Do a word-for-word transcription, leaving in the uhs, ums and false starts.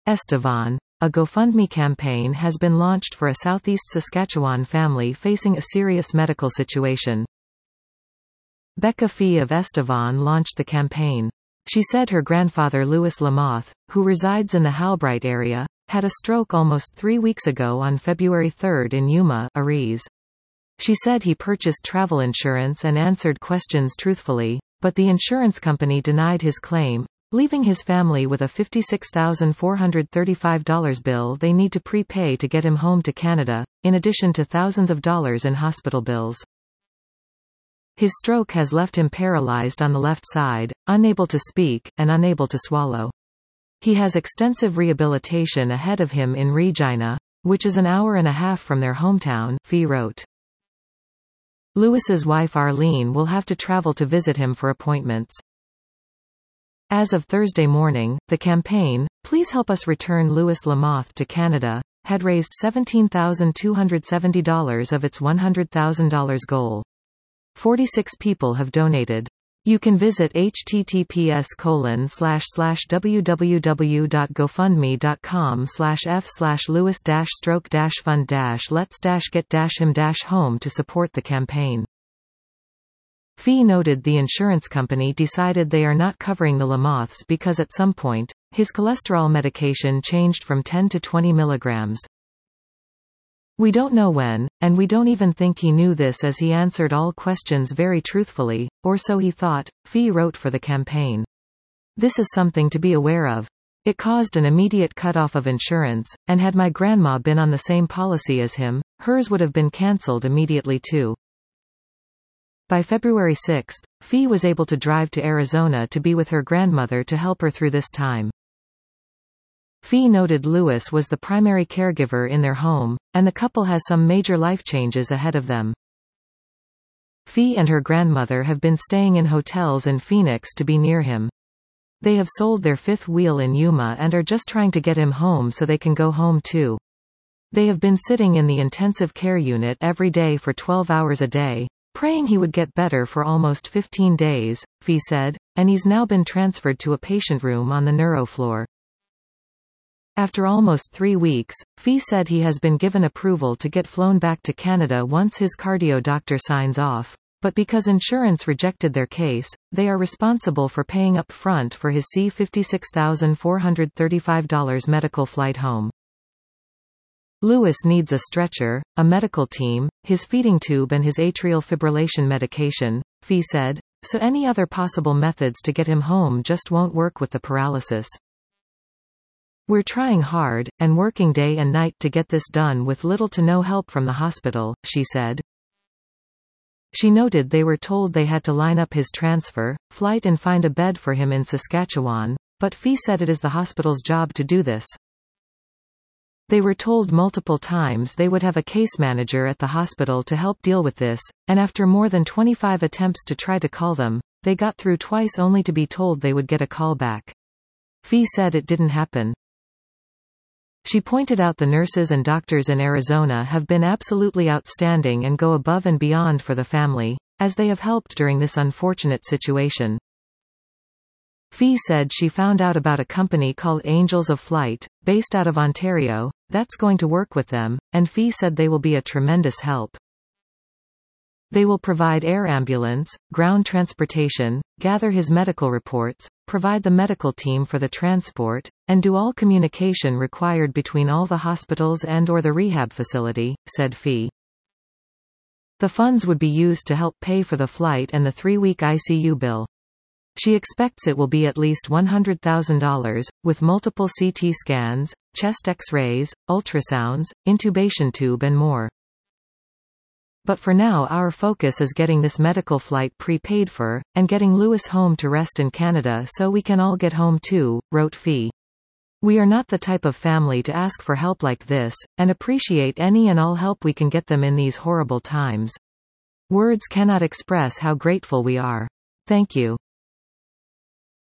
Estevan. A GoFundMe campaign has been launched for a Southeast Saskatchewan family facing a serious medical situation. Becca Fee of Estevan launched the campaign. She said her grandfather Louis Lamoth, who resides in the Halbright area, had a stroke almost three weeks ago on February third in Yuma, Aries. She said he purchased travel insurance and answered questions truthfully, but the insurance company denied his claim, leaving his family with a fifty-six thousand four hundred thirty-five dollars bill they need to prepay to get him home to Canada, in addition to thousands of dollars in hospital bills. His stroke has left him paralyzed on the left side, unable to speak, and unable to swallow. He has extensive rehabilitation ahead of him in Regina, which is an hour and a half from their hometown, Fee wrote. Louis's wife Arlene will have to travel to visit him for appointments. As of Thursday morning, the campaign, Please Help Us Return Louis Lamoth to Canada, had raised seventeen thousand two hundred seventy dollars of its one hundred thousand dollars goal. forty-six people have donated. You can visit https colon slash slash www.gofundme.com slash f slash Louis dash stroke dash fund dash let's dash get dash him dash home to support the campaign. Fee noted the insurance company decided they are not covering the Lamoths because at some point, his cholesterol medication changed from ten to twenty milligrams. We don't know when, and we don't even think he knew this as he answered all questions very truthfully, or so he thought, Fee wrote for the campaign. This is something to be aware of. It caused an immediate cutoff of insurance, and had my grandma been on the same policy as him, hers would have been cancelled immediately too. By February sixth, Fee was able to drive to Arizona to be with her grandmother to help her through this time. Fee noted Louis was the primary caregiver in their home, and the couple has some major life changes ahead of them. Fee and her grandmother have been staying in hotels in Phoenix to be near him. They have sold their fifth wheel in Yuma and are just trying to get him home so they can go home too. They have been sitting in the intensive care unit every day for twelve hours a day, praying he would get better for almost fifteen days, Fee said, and he's now been transferred to a patient room on the neuro floor. After almost three weeks, Fee said he has been given approval to get flown back to Canada once his cardio doctor signs off, but because insurance rejected their case, they are responsible for paying up front for his fifty-six thousand four hundred thirty-five dollars medical flight home. Louis needs a stretcher, a medical team, his feeding tube and his atrial fibrillation medication, Fee said, so any other possible methods to get him home just won't work with the paralysis. We're trying hard, and working day and night to get this done with little to no help from the hospital, she said. She noted they were told they had to line up his transfer, flight and find a bed for him in Saskatchewan, but Fee said it is the hospital's job to do this. They were told multiple times they would have a case manager at the hospital to help deal with this, and after more than twenty-five attempts to try to call them, they got through twice only to be told they would get a call back. Fee said it didn't happen. She pointed out the nurses and doctors in Arizona have been absolutely outstanding and go above and beyond for the family, as they have helped during this unfortunate situation. Fee said she found out about a company called Angels of Flight, based out of Ontario, that's going to work with them, and Fee said they will be a tremendous help. They will provide air ambulance, ground transportation, gather his medical reports, provide the medical team for the transport, and do all communication required between all the hospitals and or the rehab facility, said Fee. The funds would be used to help pay for the flight and the three-week I C U bill. She expects it will be at least one hundred thousand dollars, with multiple C T scans, chest X-rays, ultrasounds, intubation tube and more. But for now our focus is getting this medical flight prepaid for, and getting Louis home to rest in Canada so we can all get home too, wrote Fee. We are not the type of family to ask for help like this, and appreciate any and all help we can get them in these horrible times. Words cannot express how grateful we are. Thank you.